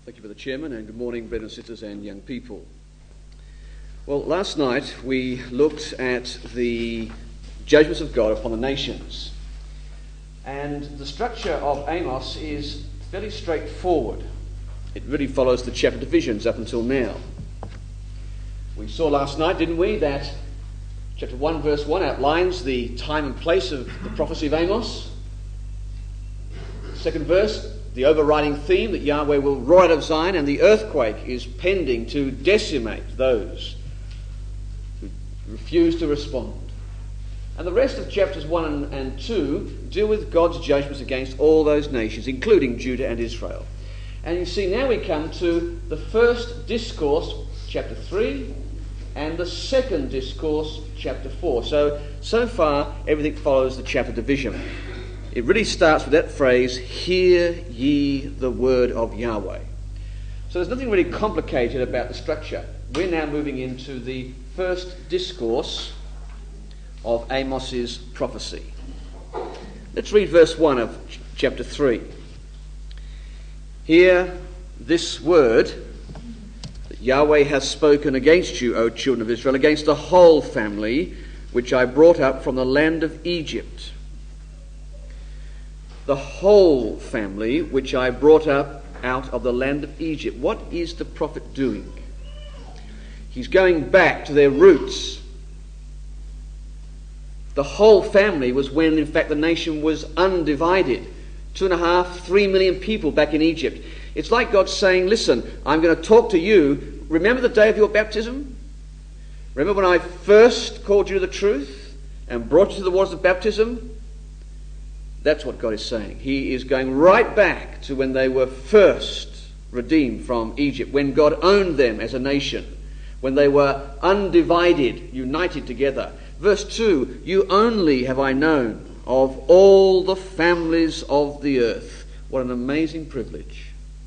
Thank you, Brother Chairman, and good morning, brothers and sisters and young people. Well, last night we looked at the judgments of God upon the nations. And the structure of Amos is fairly straightforward. It really follows the chapter divisions up until now. We saw last night, didn't we, that chapter 1 verse 1 outlines the time and place of the prophecy of Amos. Second verse, the overriding theme that Yahweh will roar out of Zion, and the earthquake is pending to decimate those who refuse to respond. And the rest of chapters 1 and 2 deal with God's judgments against all those nations, including Judah and Israel. And you see, now we come to the first discourse, chapter 3, and the second discourse, chapter 4. So far, everything follows the chapter division. It really starts with that phrase, "Hear ye the word of Yahweh." So there's nothing really complicated about the structure. We're now moving into the first discourse of Amos's prophecy. Let's read verse 1 of chapter 3. "Hear this word that Yahweh has spoken against you, O children of Israel, against the whole family which I brought up from the land of Egypt." The whole family which I brought up out of the land of Egypt. What is the prophet doing? He's going back to their roots. The whole family was when, in fact, the nation was undivided. 2.5, 3 million people back in Egypt. It's like God saying, listen, I'm going to talk to you. Remember the day of your baptism? Remember when I first called you to the truth and brought you to the waters of baptism? That's what God is saying. He is going right back to when they were first redeemed from Egypt, when God owned them as a nation, when they were undivided, united together. Verse 2, "You only have I known of all the families of the earth." What an amazing privilege.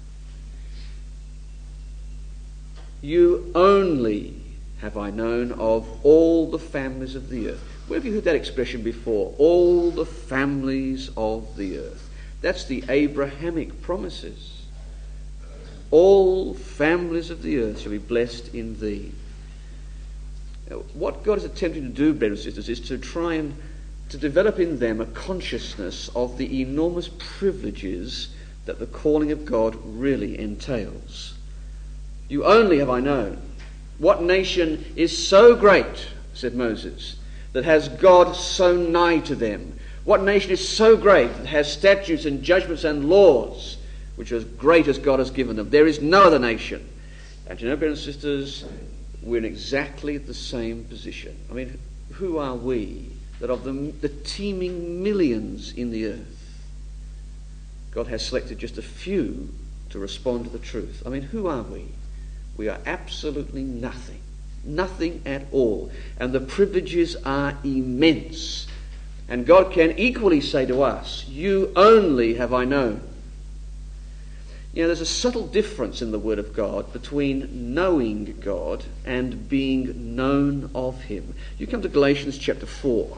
"You only have I known of all the families of the earth." Where have you heard that expression before? All the families of the earth. That's the Abrahamic promises. All families of the earth shall be blessed in thee. Now, what God is attempting to do, brothers and sisters, is to try and to develop in them a consciousness of the enormous privileges that the calling of God really entails. "You only have I known." What nation is so great, said Moses, that has God so nigh to them? What nation is so great that has statutes and judgments and laws which are as great as God has given them? There is no other nation. And you know, brothers and sisters, we're in exactly the same position. I mean, who are we that of the teeming millions in the earth, God has selected just a few to respond to the truth? I mean, who are we? We are absolutely nothing. Nothing at all. And the privileges are immense. And God can equally say to us, "You only have I known." You know, there's a subtle difference in the Word of God between knowing God and being known of Him. You come to Galatians chapter 4.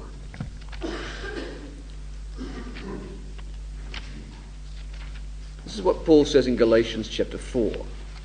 This is what Paul says in Galatians chapter 4.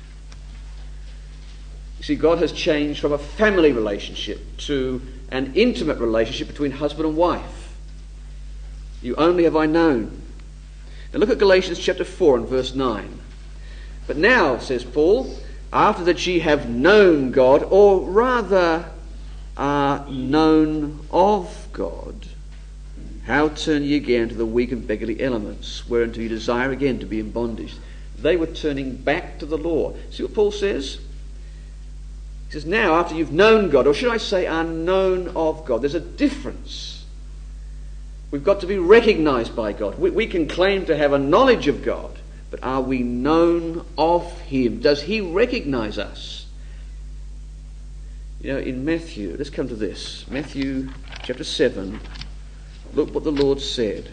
You see, God has changed from a family relationship to an intimate relationship between husband and wife. "You only have I known." Now look at Galatians chapter 4 and verse 9. "But now," says Paul, "after that ye have known God, or rather are known of God, how turn ye again to the weak and beggarly elements, whereunto you desire again to be in bondage?" They were turning back to the law. See what Paul says? He says, now, after you've known God, or should I say are known of God, there's a difference. We've got to be recognized by God. We can claim to have a knowledge of God, but are we known of Him? Does He recognize us? You know, in Matthew, let's come to this. Matthew chapter 7, look what the Lord said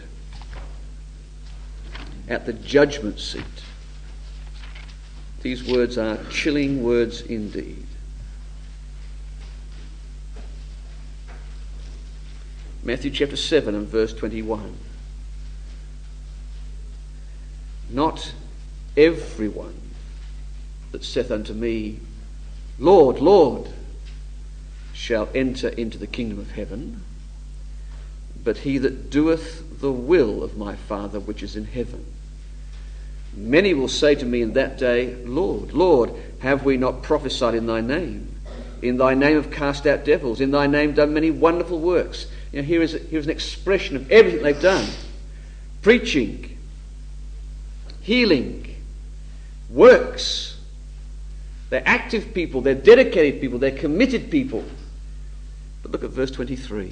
at the judgment seat. These words are chilling words indeed. Matthew chapter 7 and verse 21. "Not everyone that saith unto me, Lord, Lord, shall enter into the kingdom of heaven, but he that doeth the will of my Father which is in heaven. Many will say to me in that day, Lord, Lord, have we not prophesied in thy name? In thy name have cast out devils, in thy name done many wonderful works. Here's an expression of everything they've done. Preaching, healing, works. They're active people, they're dedicated people, they're committed people. But look at verse 23.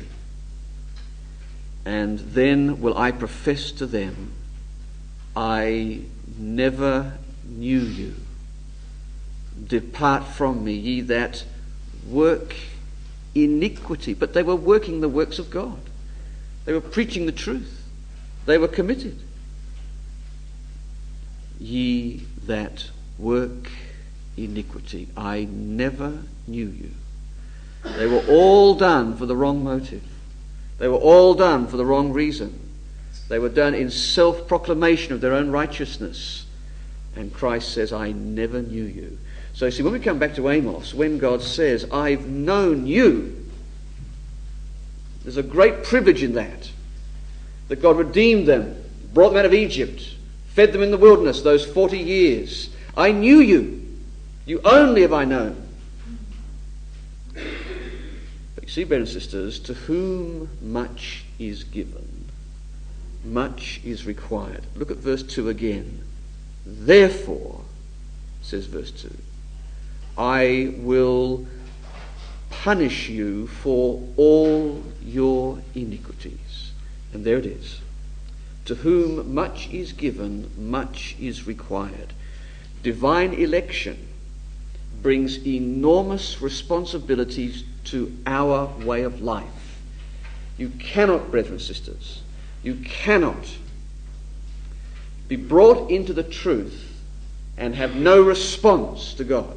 And then will I profess to them, I never knew you. Depart from me, ye that work iniquity. But they were working the works of God. They were preaching the truth. They were committed. Ye that work iniquity, I never knew you. They were all done for the wrong motive. They were all done for the wrong reason. They were done in self-proclamation of their own righteousness. And Christ says, I never knew you. So you see, when we come back to Amos, when God says, I've known you, there's a great privilege in that God redeemed them, brought them out of Egypt, fed them in the wilderness those 40 years. I knew you. You only have I known. But you see, brothers and sisters, to whom much is given, much is required. Look at verse 2 again. Therefore, says verse 2, I will punish you for all your iniquities. And there it is. To whom much is given, much is required. Divine election brings enormous responsibilities to our way of life. You cannot, brethren and sisters, you cannot be brought into the truth and have no response to God.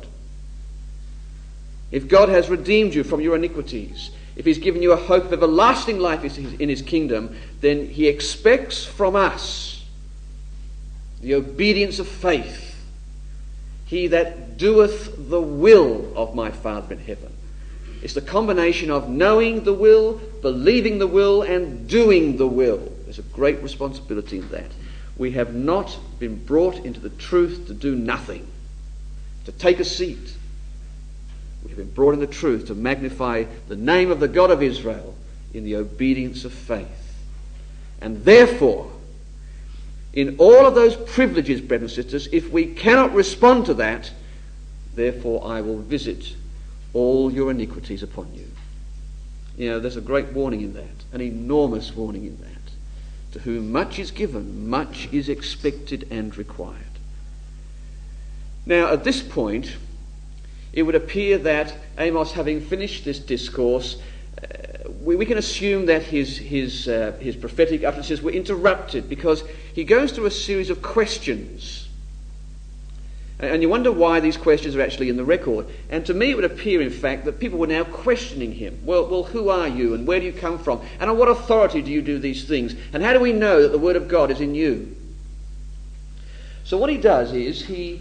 If God has redeemed you from your iniquities, if he's given you a hope of everlasting life in his kingdom, then he expects from us the obedience of faith. He that doeth the will of my Father in heaven. It's the combination of knowing the will, believing the will, and doing the will. There's a great responsibility in that. We have not been brought into the truth to do nothing, to take a seat. We have been brought in the truth to magnify the name of the God of Israel in the obedience of faith. And therefore, in all of those privileges, brothers and sisters, if we cannot respond to that, therefore I will visit all your iniquities upon you. You know, there's a great warning in that, an enormous warning in that. To whom much is given, much is expected and required. Now, at this point, it would appear that Amos, having finished this discourse, we can assume that his prophetic utterances were interrupted because he goes through a series of questions. And you wonder why these questions are actually in the record. And to me it would appear, in fact, that people were now questioning him. Well, who are you and where do you come from? And on what authority do you do these things? And how do we know that the word of God is in you? So what he does is he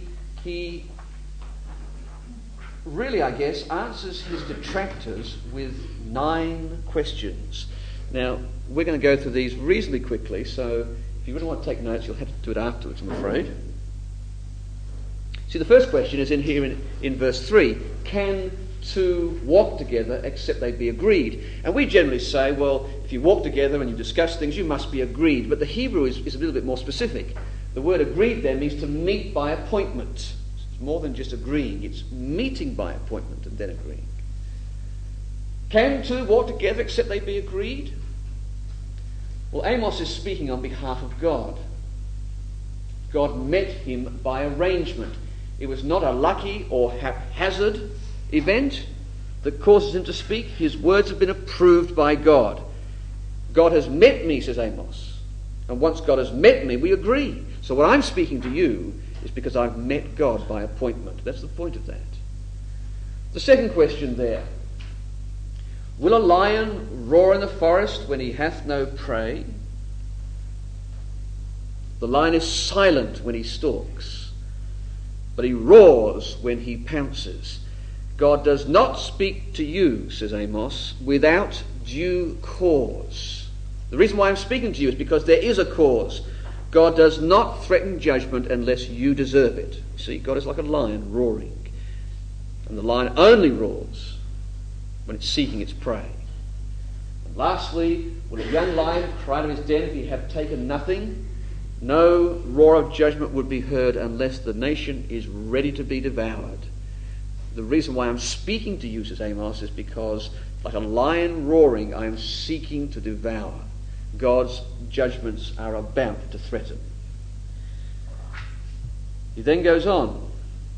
really, I guess, answers his detractors with 9 questions. Now, we're going to go through these reasonably quickly, so if you really want to take notes, you'll have to do it afterwards, I'm afraid. See, the first question is in here in verse 3. Can two walk together except they be agreed? And we generally say, well, if you walk together and you discuss things, you must be agreed. But the Hebrew is a little bit more specific. The word agreed there means to meet by appointment. It's more than just agreeing. It's meeting by appointment and then agreeing. Can two walk together except they be agreed? Well, Amos is speaking on behalf of God. God met him by arrangement. It was not a lucky or haphazard event that causes him to speak. His words have been approved by God. God has met me, says Amos. And once God has met me, we agree. So what I'm speaking to you is because I've met God by appointment. That's the point of that. The second question there. Will a lion roar in the forest when he hath no prey? The lion is silent when he stalks. but he roars when he pounces. God does not speak to you, says Amos, without due cause. The reason why I'm speaking to you is because there is a cause. God does not threaten judgment unless you deserve it. You see, God is like a lion roaring. And the lion only roars when it's seeking its prey. And lastly, when a young lion cried to his den, if he had taken nothing, no roar of judgment would be heard unless the nation is ready to be devoured. The reason why I'm speaking to you, says Amos, is because like a lion roaring, I am seeking to devour. God's judgments are about to threaten. He then goes on.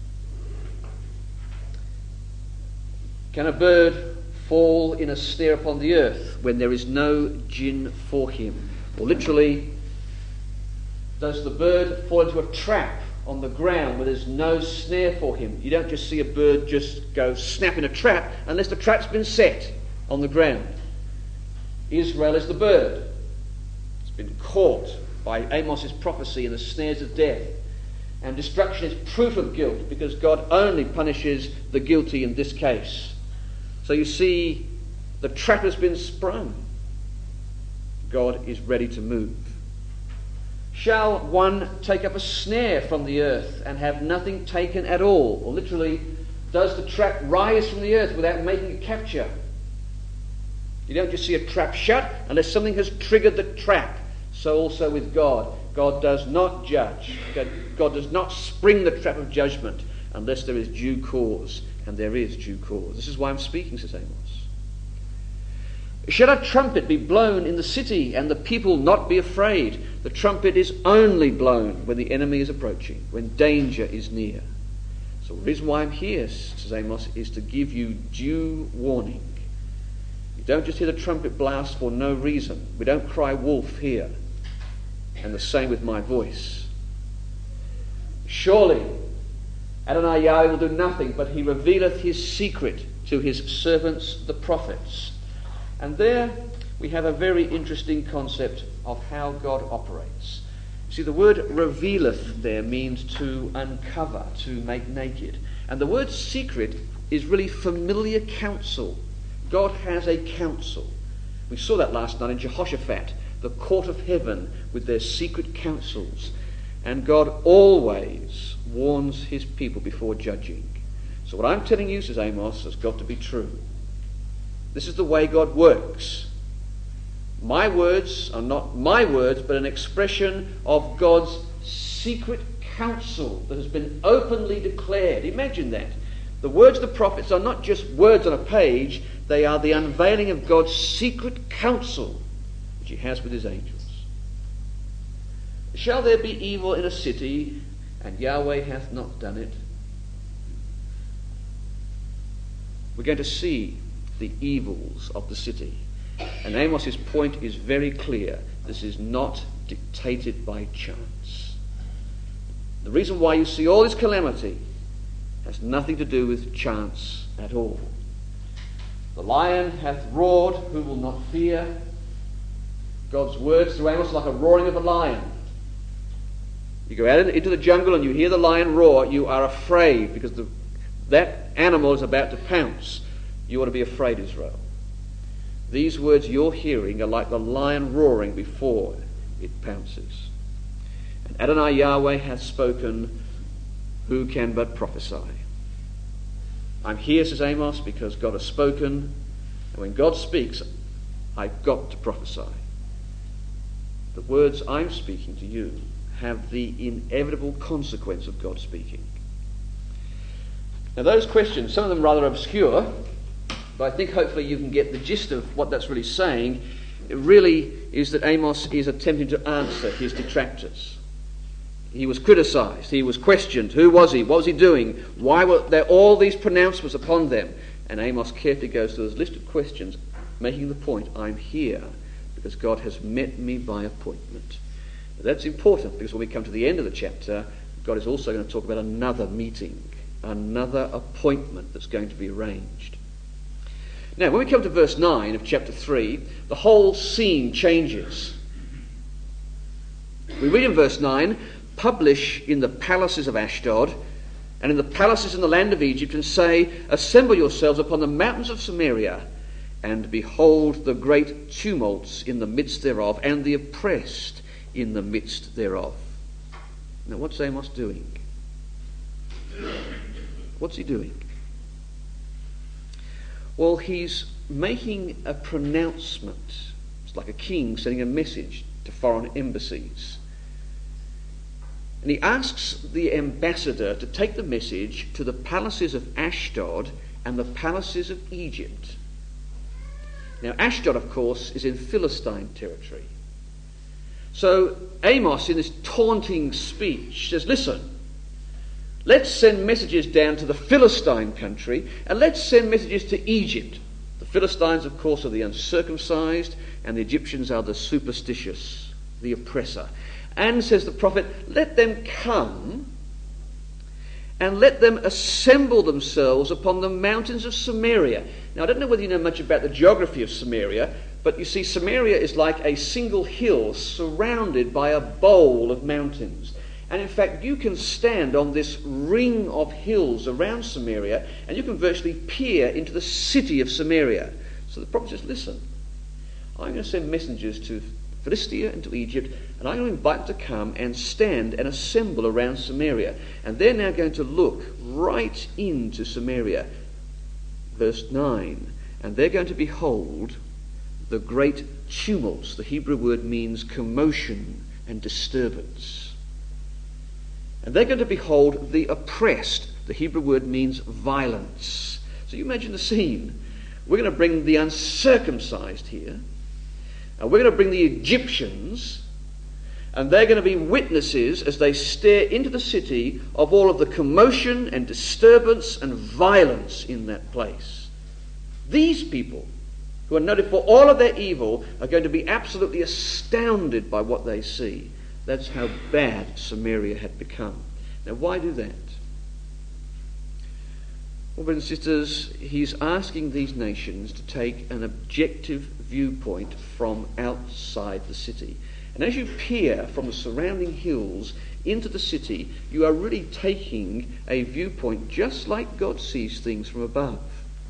Can a bird fall in a snare upon the earth when there is no gin for him? Or literally, does the bird fall into a trap on the ground where there's no snare for him? You don't just see a bird just go snap in a trap unless the trap's been set on the ground. Israel is the bird. It's been caught by Amos's prophecy in the snares of death. And destruction is proof of guilt because God only punishes the guilty in this case. So you see, the trap has been sprung. God is ready to move. Shall one take up a snare from the earth and have nothing taken at all? Or literally, does the trap rise from the earth without making a capture? You don't just see a trap shut unless something has triggered the trap. So also with God. God does not judge. God does not spring the trap of judgment unless there is due cause. And there is due cause. This is why I'm speaking, says Amos. Shall a trumpet be blown in the city and the people not be afraid? The trumpet is only blown when the enemy is approaching, when danger is near. So the reason why I'm here, says Amos, is to give you due warning. You don't just hear the trumpet blast for no reason. We don't cry wolf here. And the same with my voice. Surely Adonai Yahweh will do nothing, but he revealeth his secret to his servants the prophets. And there we have a very interesting concept of how God operates. You see, the word revealeth there means to uncover, to make naked. And the word secret is really familiar counsel. God has a counsel. We saw that last night in Jehoshaphat, the court of heaven with their secret counsels. And God always warns his people before judging. So what I'm telling you, says Amos, has got to be true. This is the way God works. My words are not my words, but an expression of God's secret counsel that has been openly declared. Imagine that. The words of the prophets are not just words on a page, they are the unveiling of God's secret counsel which he has with his angels. Shall there be evil in a city, and Yahweh hath not done it? We're going to see the evils of the city. And Amos's point is very clear. This is not dictated by chance. The reason why you see all this calamity has nothing to do with chance at all. The lion hath roared, who will not fear? God's words through Amos are like a roaring of a lion. You go out into the jungle and you hear the lion roar, you are afraid because that animal is about to pounce. You ought to be afraid, Israel. These words you're hearing are like the lion roaring before it pounces. And Adonai Yahweh hath spoken, who can but prophesy? I'm here, says Amos, because God has spoken, and when God speaks, I've got to prophesy. The words I'm speaking to you have the inevitable consequence of God speaking. Now those questions, some of them rather obscure, but I think hopefully you can get the gist of what that's really saying. It really is that Amos is attempting to answer his detractors. He was criticized, he was questioned. Who was he? What was he doing? Why were there all these pronouncements upon them? And Amos carefully goes through this list of questions, making the point, I'm here because God has met me by appointment. That's important because when we come to the end of the chapter, God is also going to talk about another meeting, another appointment that's going to be arranged. Now, when we come to verse 9 of chapter 3, the whole scene changes. We read in verse 9, publish in the palaces of Ashdod and in the palaces in the land of Egypt, and say, assemble yourselves upon the mountains of Samaria, and behold the great tumults in the midst thereof, and the oppressed in the midst thereof. Now what's Amos doing? What's he doing? Well, he's making a pronouncement. It's like a king sending a message to foreign embassies. And he asks the ambassador to take the message to the palaces of Ashdod and the palaces of Egypt. Now, Ashdod, of course, is in Philistine territory. So Amos, in this taunting speech, says, listen, let's send messages down to the Philistine country, and let's send messages to Egypt. The Philistines, of course, are the uncircumcised, and the Egyptians are the superstitious, the oppressor. And, says the prophet, let them come and let them assemble themselves upon the mountains of Samaria. Now, I don't know whether you know much about the geography of Samaria, but you see, Samaria is like a single hill surrounded by a bowl of mountains. And in fact, you can stand on this ring of hills around Samaria, and you can virtually peer into the city of Samaria. So the prophet says, listen, I'm going to send messengers to Philistia and to Egypt, and I'm going to invite them to come and stand and assemble around Samaria. And they're now going to look right into Samaria. Verse 9, and they're going to behold the great tumults. The Hebrew word means commotion and disturbance. And they're going to behold the oppressed. The Hebrew word means violence. So you imagine the scene. We're going to bring the uncircumcised here. And we're going to bring the Egyptians, and they're going to be witnesses as they stare into the city of all of the commotion and disturbance and violence in that place. These people, who are noted for all of their evil, are going to be absolutely astounded by what they see. That's how bad Samaria had become. Now, why do that? Well, brothers and sisters, he's asking these nations to take an objective viewpoint from outside the city. And as you peer from the surrounding hills into the city, you are really taking a viewpoint just like God sees things from above.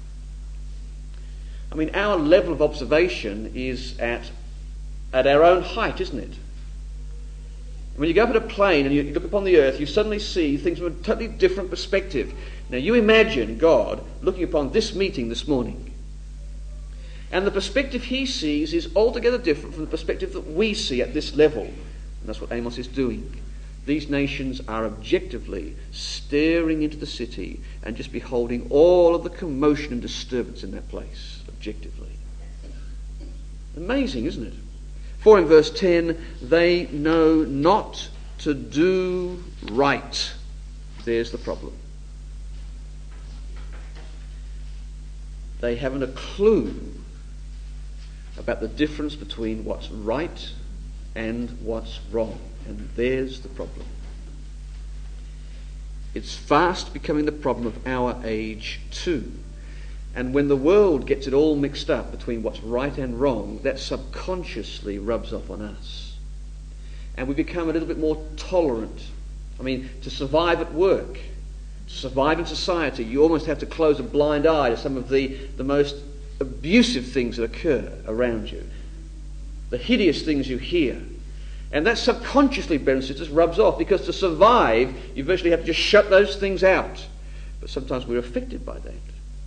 I mean, our level of observation is at our own height, isn't it? When you go up at a plane and you look upon the earth, you suddenly see things from a totally different perspective. Now, you imagine God looking upon this meeting this morning, and the perspective he sees is altogether different from the perspective that we see at this level. And that's what Amos is doing. These nations are objectively staring into the city and just beholding all of the commotion and disturbance in that place, objectively. Amazing, isn't it? For in verse 10, they know not to do right. There's the problem. They haven't a clue about the difference between what's right and what's wrong. And there's the problem. It's fast becoming the problem of our age too. And when the world gets it all mixed up between what's right and wrong, that subconsciously rubs off on us. And we become a little bit more tolerant. I mean, to survive at work, to survive in society, you almost have to close a blind eye to some of the most abusive things that occur around you, the hideous things you hear. And that subconsciously, brothers and sisters, rubs off, because to survive, you virtually have to just shut those things out. But sometimes we're affected by that.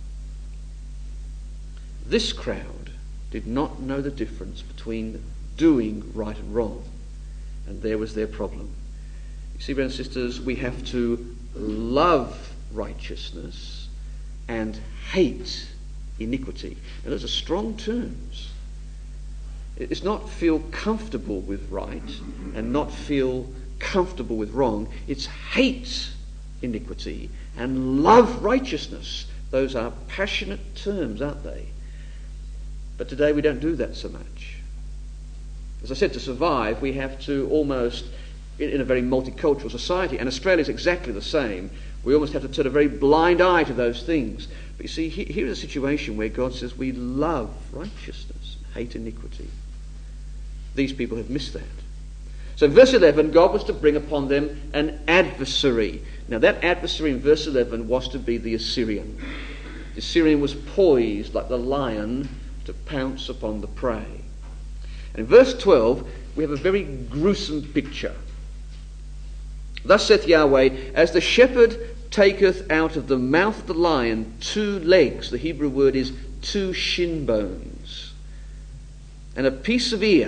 This crowd did not know the difference between doing right and wrong, and there was their problem. You see, brothers and sisters, we have to love righteousness and hate iniquity. Now, those are strong terms. It's not feel comfortable with right and not feel comfortable with wrong. It's hate iniquity and love righteousness. Those are passionate terms, aren't they? But today we don't do that so much. As I said, to survive, we have to almost, in a very multicultural society, and Australia is exactly the same, we almost have to turn a very blind eye to those things. But you see, here is a situation where God says we love righteousness, hate iniquity. These people have missed that. So verse 11, God was to bring upon them an adversary. Now that adversary in verse 11 was to be the Assyrian. The Assyrian was poised like the lion to pounce upon the prey. And in verse 12, we have a very gruesome picture. Thus saith Yahweh, as the shepherd taketh out of the mouth of the lion 2 legs, the Hebrew word is 2 shin bones, and a piece of ear,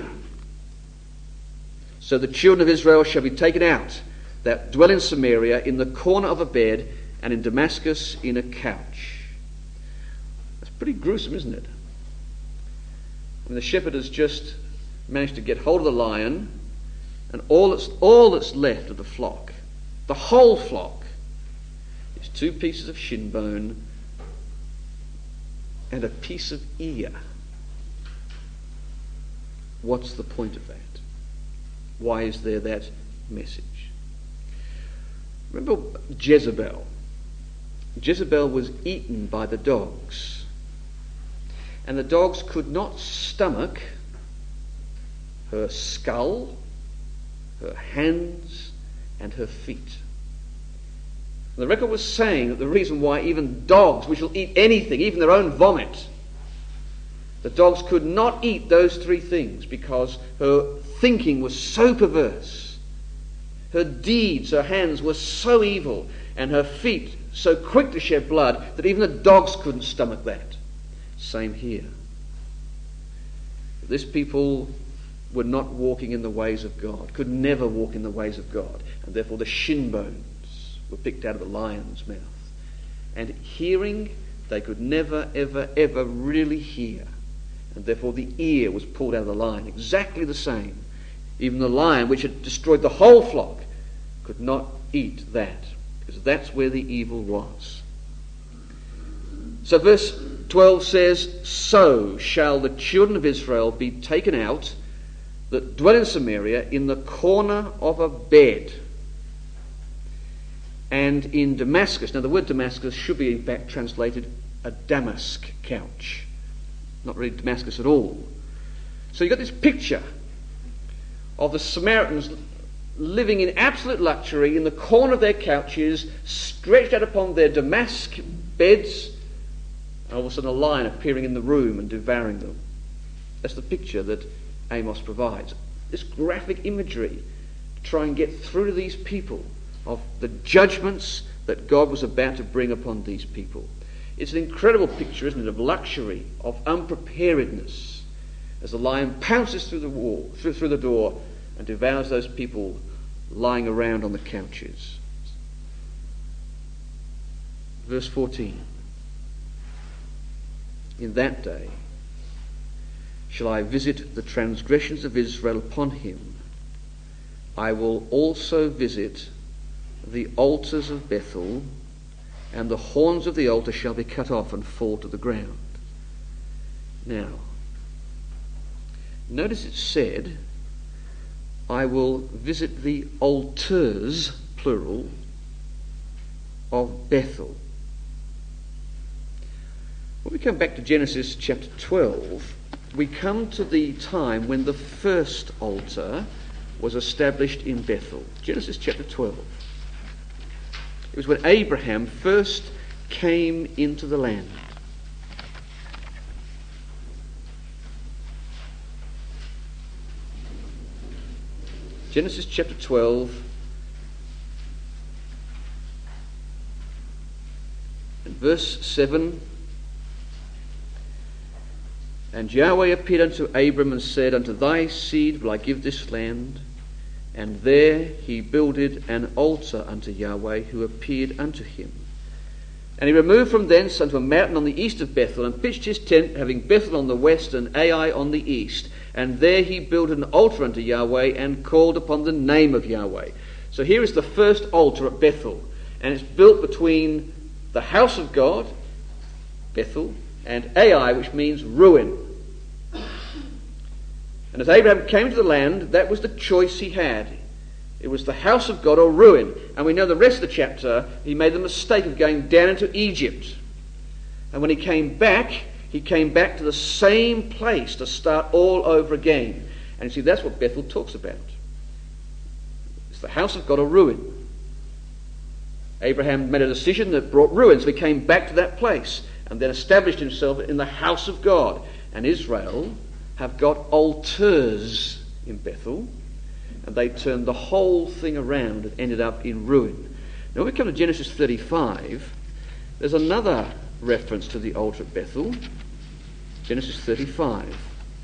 so the children of Israel shall be taken out that dwell in Samaria in the corner of a bed, and in Damascus in a couch. That's pretty gruesome, isn't it? When the shepherd has just managed to get hold of the lion, and all that's left of the flock, the whole flock, is 2 pieces of shin bone and a piece of ear. What's the point of that? Why is there that message? Remember Jezebel. Jezebel was eaten by the dogs, and the dogs could not stomach her skull, her hands, and her feet. And the record was saying that the reason why even dogs, which will eat anything, even their own vomit, the dogs could not eat those 3 things because her thinking was so perverse. Her deeds, her hands were so evil, and her feet so quick to shed blood that even the dogs couldn't stomach that. Same here. This people were not walking in the ways of God, could never walk in the ways of God, and therefore the shin bones were picked out of the lion's mouth. And hearing, they could never, ever, ever really hear, and therefore the ear was pulled out of the lion. Exactly the same. Even the lion, which had destroyed the whole flock, could not eat that, because that's where the evil was. So verse 12 says, so shall the children of Israel be taken out that dwell in Samaria in the corner of a bed, and in Damascus. Now the word Damascus should be in fact translated a damask couch, not really Damascus at all. So you've got this picture of the Samaritans living in absolute luxury in the corner of their couches, stretched out upon their damask beds, and all of a sudden a lion appearing in the room and devouring them. That's the picture that Amos provides. This graphic imagery to try and get through to these people of the judgments that God was about to bring upon these people. It's an incredible picture, isn't it, of luxury, of unpreparedness, as the lion pounces through the wall, through the door, and devours those people lying around on the couches. Verse 14. In that day shall I visit the transgressions of Israel upon him. I will also visit the altars of Bethel, and the horns of the altar shall be cut off and fall to the ground. Now, notice it said, I will visit the altars, plural, of Bethel. When we come back to Genesis chapter 12, we come to the time when the first altar was established in Bethel. Genesis chapter 12. It was when Abraham first came into the land. Genesis chapter 12 and verse 7. And Yahweh appeared unto Abram and said, unto thy seed will I give this land. And there he builded an altar unto Yahweh, who appeared unto him. And he removed from thence unto a mountain on the east of Bethel, and pitched his tent, having Bethel on the west and Ai on the east. And there he built an altar unto Yahweh, and called upon the name of Yahweh. So here is the first altar at Bethel, and it's built between the house of God, Bethel, and Ai, which means ruin. And as Abraham came to the land, that was the choice he had. It was the house of God or ruin. And we know the rest of the chapter, he made the mistake of going down into Egypt. And when he came back to the same place to start all over again. And you see, that's what Bethel talks about. the house of God a ruin. Abraham made a decision that brought ruin, so he came back to that place and then established himself in the house of God. And Israel have got altars in Bethel, and they turned the whole thing around and ended up in ruin. Now when we come to Genesis 35, there's another reference to the altar at Bethel. Genesis 35.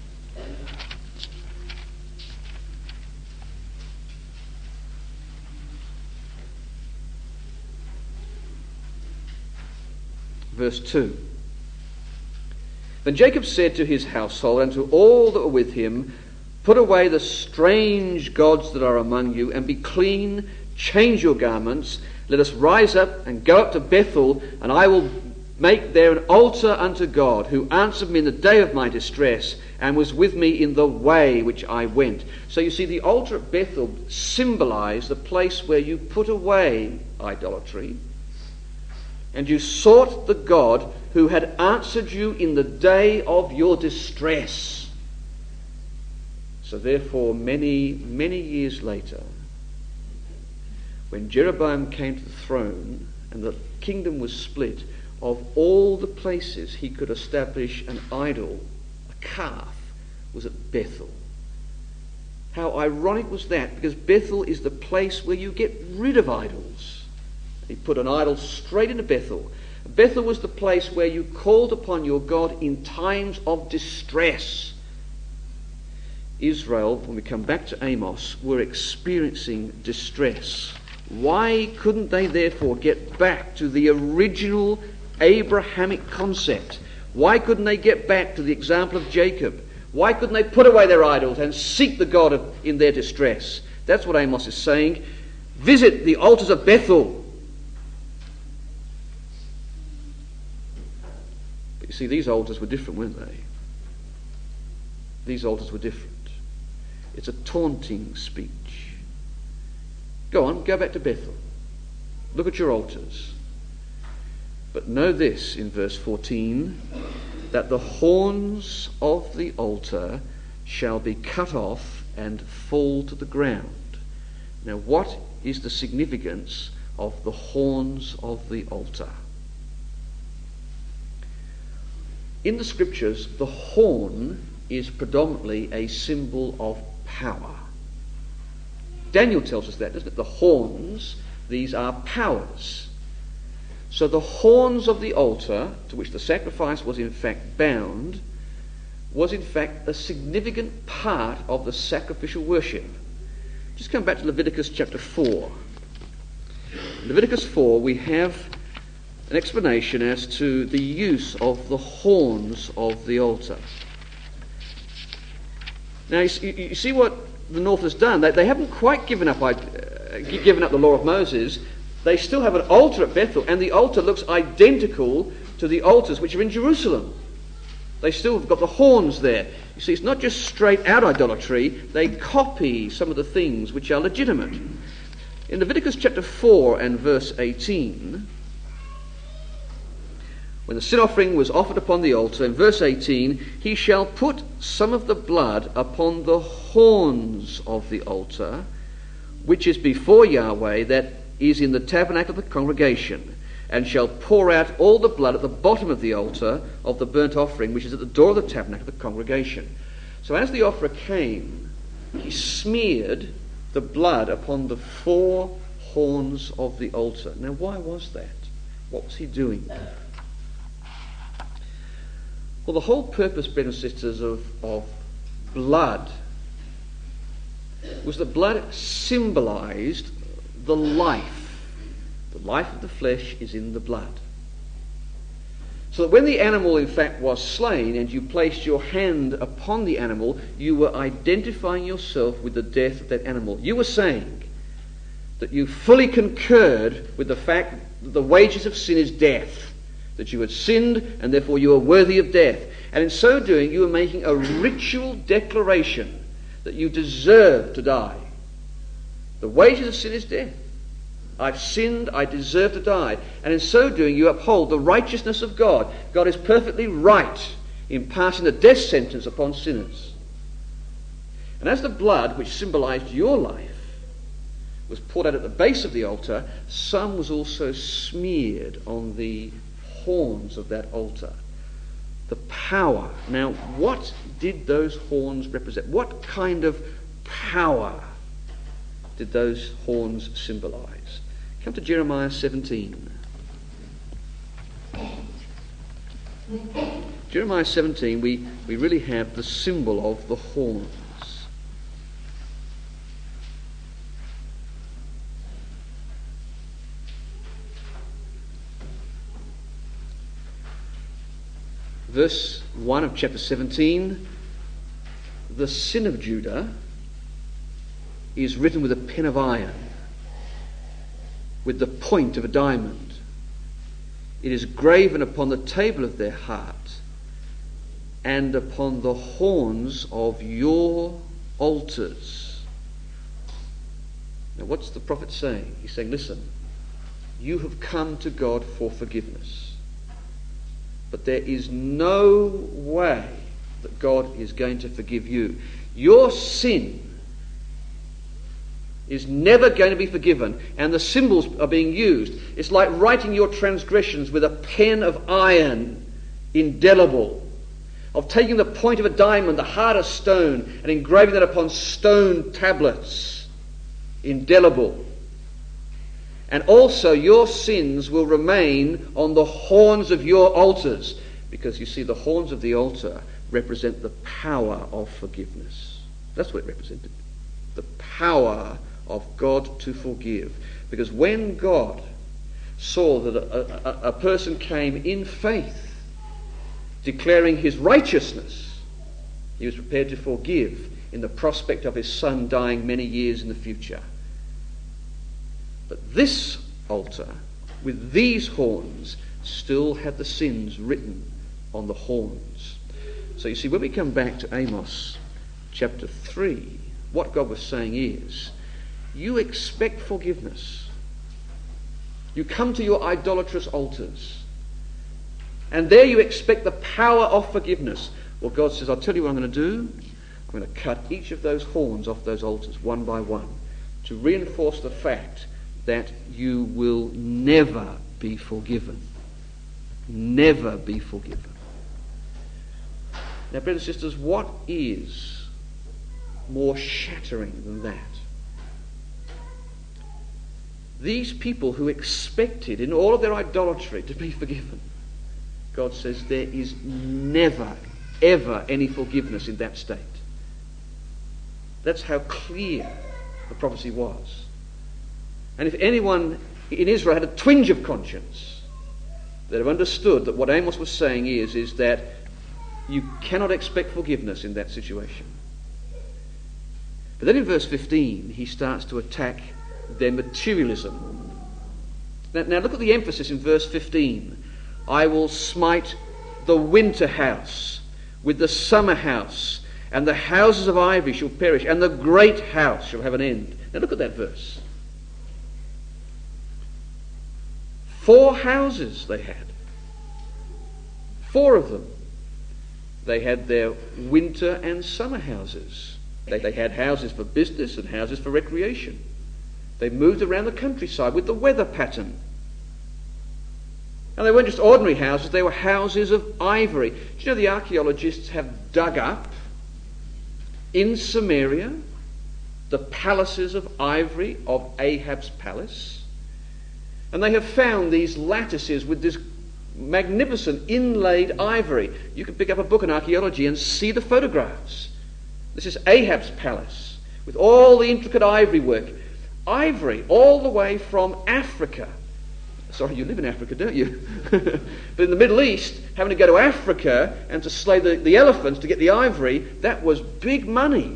Verse 2. Then Jacob said to his household and to all that were with him, "Put away the strange gods that are among you, and be clean, change your garments. Let us rise up and go up to Bethel, and I will make there an altar unto God, who answered me in the day of my distress, and was with me in the way which I went." So you see, the altar at Bethel symbolized the place where you put away idolatry, and you sought the God who had answered you in the day of your distress. So therefore, many, many years later, when Jeroboam came to the throne and the kingdom was split, of all the places he could establish an idol, a calf, was at Bethel. How ironic was that? Because Bethel is the place where you get rid of idols. He put an idol straight into Bethel. Bethel was the place where you called upon your God in times of distress. Israel, when we come back to Amos, were experiencing distress. Why couldn't they therefore get back to the original Abrahamic concept? Why couldn't they get back to the example of Jacob? Why couldn't they put away their idols and seek the God in their distress? That's what Amos is saying. Visit the altars of Bethel. But you see, these altars were different, weren't they? These altars were different. It's a taunting speech. Go on, go back to Bethel. Look at your altars. But know this in verse 14, that the horns of the altar shall be cut off and fall to the ground. Now, what is the significance of the horns of the altar? In the scriptures, the horn is predominantly a symbol of power. Daniel tells us that, doesn't it? The horns, these are powers. So the horns of the altar, to which the sacrifice was in fact bound, was in fact a significant part of the sacrificial worship. Just come back to Leviticus chapter 4. Leviticus 4, we have an explanation as to the use of the horns of the altar. Now, you see what the North has done. They haven't quite given up the law of Moses. They still have an altar at Bethel, and the altar looks identical to the altars which are in Jerusalem. They still have got the horns there. You see, it's not just straight out idolatry. They copy some of the things which are legitimate. In Leviticus chapter 4 and verse 18, when the sin offering was offered upon the altar, in verse 18, he shall put some of the blood upon the horns of the altar, which is before Yahweh, that is in the tabernacle of the congregation, and shall pour out all the blood at the bottom of the altar of the burnt offering, which is at the door of the tabernacle of the congregation. So as the offerer came, he smeared the blood upon the four horns of the altar. Now, why was that? What was he doing? Well, the whole purpose, brothers and sisters, of blood was that blood symbolized the life. The life of the flesh is in the blood. So that when the animal in fact was slain and you placed your hand upon the animal, you were identifying yourself with the death of that animal. You were saying that you fully concurred with the fact that the wages of sin is death, that you had sinned and therefore you are worthy of death. And in so doing, you were making a ritual declaration that you deserve to die. The wages of sin is death. I've sinned, I deserve to die. And in so doing, you uphold the righteousness of God. God is perfectly right in passing the death sentence upon sinners. And as the blood, which symbolized your life, was poured out at the base of the altar, some was also smeared on the horns of that altar. The power. Now, what did those horns represent? What kind of power did those horns symbolize? Come to Jeremiah 17. Jeremiah 17, we really have the symbol of the horns. Verse 1 of chapter 17, the sin of Judah is written with a pen of iron, with the point of a diamond. It is graven upon the table of their heart and upon the horns of your altars. Now what's the prophet saying? He's saying, listen, you have come to God for forgiveness. But there is no way that God is going to forgive you. Your sin is never going to be forgiven, and the symbols are being used. It's like writing your transgressions with a pen of iron, indelible, of taking the point of a diamond, the heart of stone, and engraving that upon stone tablets, indelible. And also your sins will remain on the horns of your altars. Because you see, the horns of the altar represent the power of forgiveness. That's what it represented. The power of God to forgive. Because when God saw that a person came in faith, declaring his righteousness, he was prepared to forgive in the prospect of his son dying many years in the future. But this altar, with these horns, still had the sins written on the horns. So you see, when we come back to Amos chapter 3, what God was saying is, you expect forgiveness. You come to your idolatrous altars, and there you expect the power of forgiveness. Well, God says, I'll tell you what I'm going to do. I'm going to cut each of those horns off those altars one by one to reinforce the fact that you will never be forgiven. Never be forgiven. Now, brothers and sisters, what is more shattering than that? These people who expected in all of their idolatry to be forgiven, God says there is never, ever any forgiveness in that state. That's how clear the prophecy was. And if anyone in Israel had a twinge of conscience, they'd have understood that what Amos was saying is that you cannot expect forgiveness in that situation. But then in verse 15, he starts to attack their materialism. Now look at the emphasis in verse 15. I will smite the winter house with the summer house, and the houses of ivory shall perish, and the great house shall have an end. Now look at that verse. 4 houses they had. 4 of them. They had their winter and summer houses. They had houses for business and houses for recreation. They moved around the countryside with the weather pattern. And they weren't just ordinary houses, they were houses of ivory. Do you know the archaeologists have dug up in Samaria the palaces of ivory of Ahab's palace? And they have found these lattices with this magnificent inlaid ivory. You can pick up a book on archaeology and see the photographs. This is Ahab's palace with all the intricate ivory work. Ivory all the way from Africa. Sorry, you live in Africa, don't you? But in the Middle East, having to go to Africa and to slay the elephants to get the ivory, that was big money.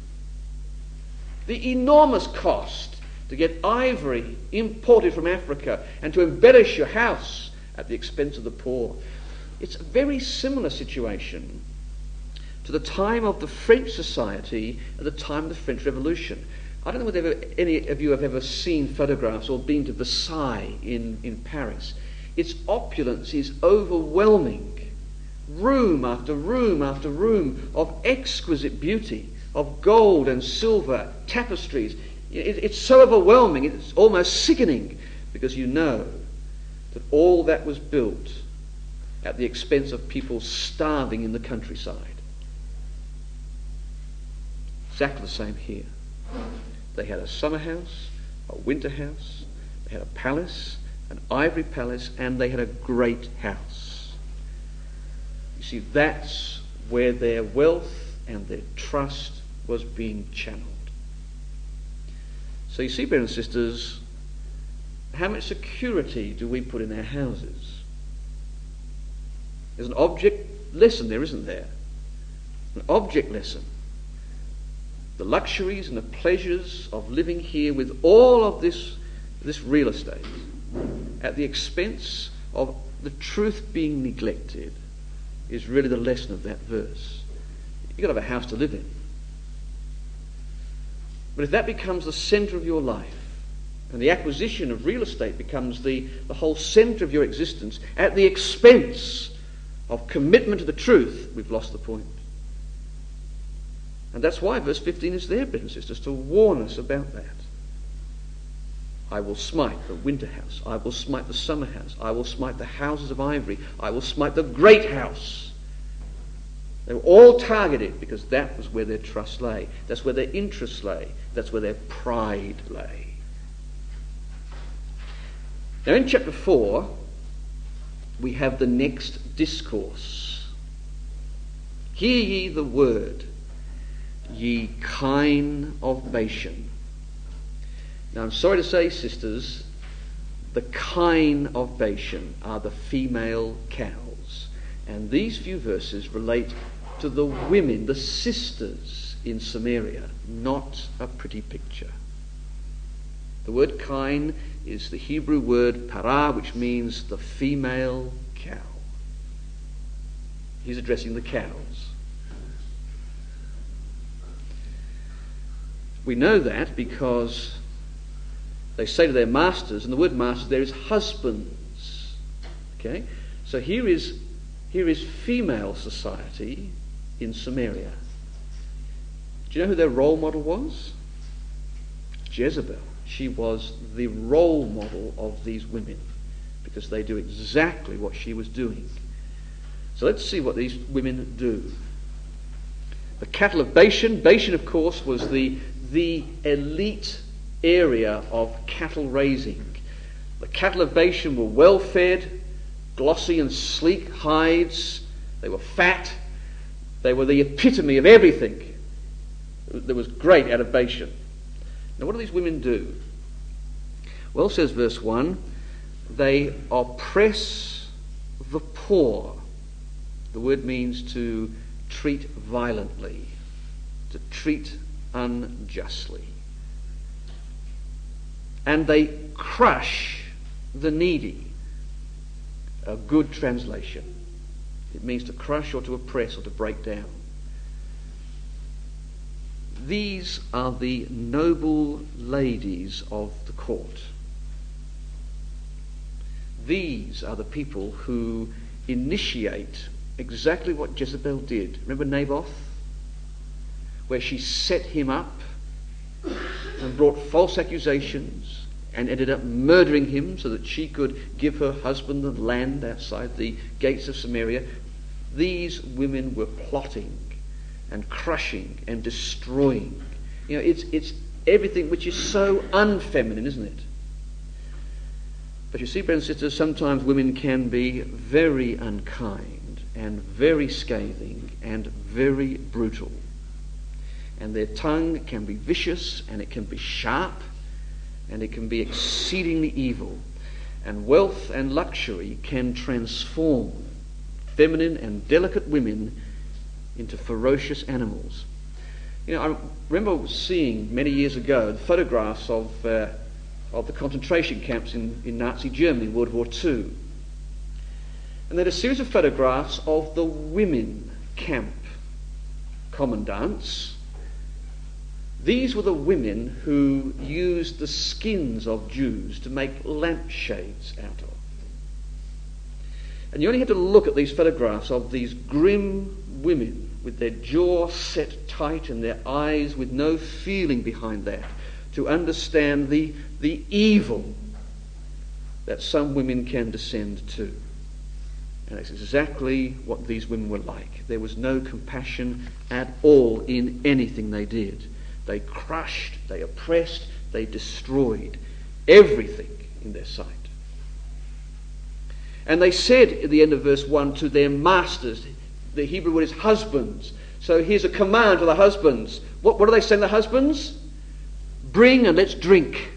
The enormous cost to get ivory imported from Africa and to embellish your house at the expense of the poor. It's a very similar situation to the time of the French society at the time of the French Revolution. I don't know whether any of you have ever seen photographs or been to Versailles in Paris. Its opulence is overwhelming. Room after room after room of exquisite beauty, of gold and silver tapestries. It's so overwhelming, it's almost sickening, because you know that all that was built at the expense of people starving in the countryside. Exactly the same here. They had a summer house, a winter house, they had a palace, an ivory palace, and they had a great house. You see, that's where their wealth and their trust was being channeled. So you see, brothers and sisters, how much security do we put in our houses? There's an object lesson there, isn't there? An object lesson. The luxuries and the pleasures of living here with all of this real estate at the expense of the truth being neglected is really the lesson of that verse. You've got to have a house to live in. But if that becomes the centre of your life, and the acquisition of real estate becomes the whole centre of your existence at the expense of commitment to the truth, we've lost the point. And that's why verse 15 is there, brothers and sisters, to warn us about that. I will smite the winter house. I will smite the summer house. I will smite the houses of ivory. I will smite the great house. They were all targeted because that was where their trust lay. That's where their interest lay. That's where their pride lay. Now in chapter 4, we have the next discourse. Hear ye the word, ye kine of Bashan. Now I'm sorry to say, sisters, the kine of Bashan are the female cows. And these few verses relate to the women, the sisters in Samaria. Not a pretty picture. The word kine is the Hebrew word parah, which means the female cow. He's addressing the cows. We know that because they say to their masters, and the word masters there is husbands. Okay? So here is female society in Samaria. Do you know who their role model was? Jezebel. She was the role model of these women because they do exactly what she was doing. So let's see what these women do. The cattle of Bashan. Bashan, of course, was the elite area of cattle raising. The cattle of Bashan were well fed, glossy and sleek hides. They were fat. They were the epitome of everything that was great out of Bashan. Now what do these women do? Well, says verse 1, they oppress the poor. The word means to treat violently, to treat unjustly. And they crush the needy. A good translation. It means to crush or to oppress or to break down. These are the noble ladies of the court. These are the people who initiate exactly what Jezebel did. Remember Naboth? Where she set him up and brought false accusations and ended up murdering him so that she could give her husband the land outside the gates of Samaria. These women were plotting and crushing and destroying. You know, it's everything which is so unfeminine, isn't it? But you see, brothers and sisters, sometimes women can be very unkind and very scathing and very brutal. And their tongue can be vicious and it can be sharp and it can be exceedingly evil. And wealth and luxury can transform feminine and delicate women into ferocious animals. You know, I remember seeing many years ago the photographs of the concentration camps in Nazi Germany in World War II. And they had a series of photographs of the women camp commandants. These were the women who used the skins of Jews to make lampshades out of. And you only had to look at these photographs of these grim women with their jaw set tight and their eyes with no feeling behind that to understand the evil that some women can descend to. And it's exactly what these women were like. There was no compassion at all in anything they did. They crushed, they oppressed, they destroyed everything in their sight. And they said at the end of verse 1 to their masters, the Hebrew word is husbands. So here's a command to the husbands. What do they say to the husbands? Bring and let's drink.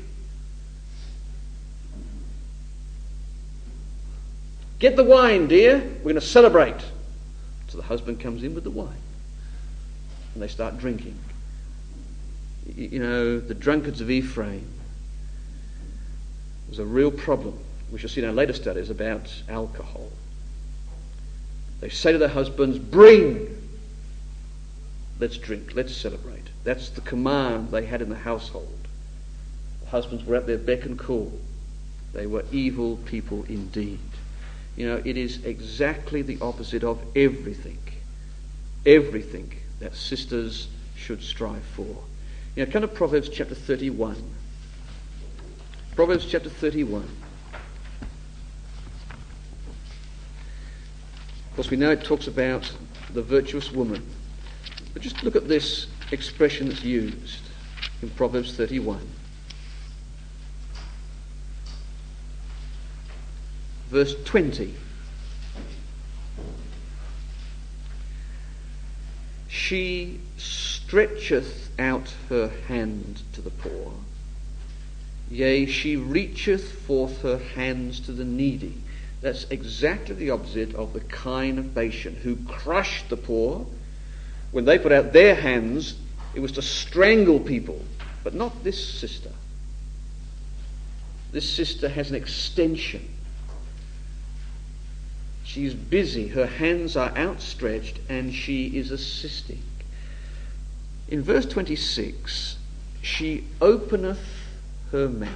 Get the wine, dear. We're going to celebrate. So the husband comes in with the wine. And they start drinking. You know, the drunkards of Ephraim was a real problem. We shall see in our later studies about alcohol. They say to their husbands, bring. Let's drink. Let's celebrate. That's the command they had in the household. The husbands were at their beck and call. They were evil people indeed. You know, it is exactly the opposite of everything that sisters should strive for. You know, come to Proverbs chapter 31. Proverbs chapter 31. Of course, we know it talks about the virtuous woman. But just look at this expression that's used in Proverbs 31. Verse 20. She stretcheth out her hand to the poor. Yea, she reacheth forth her hands to the needy. That's exactly the opposite of the kine of Bashan, who crushed the poor. When they put out their hands, it was to strangle people. But not this sister. This sister has an extension. She's busy, her hands are outstretched, and she is assisting. In verse 26, she openeth her mouth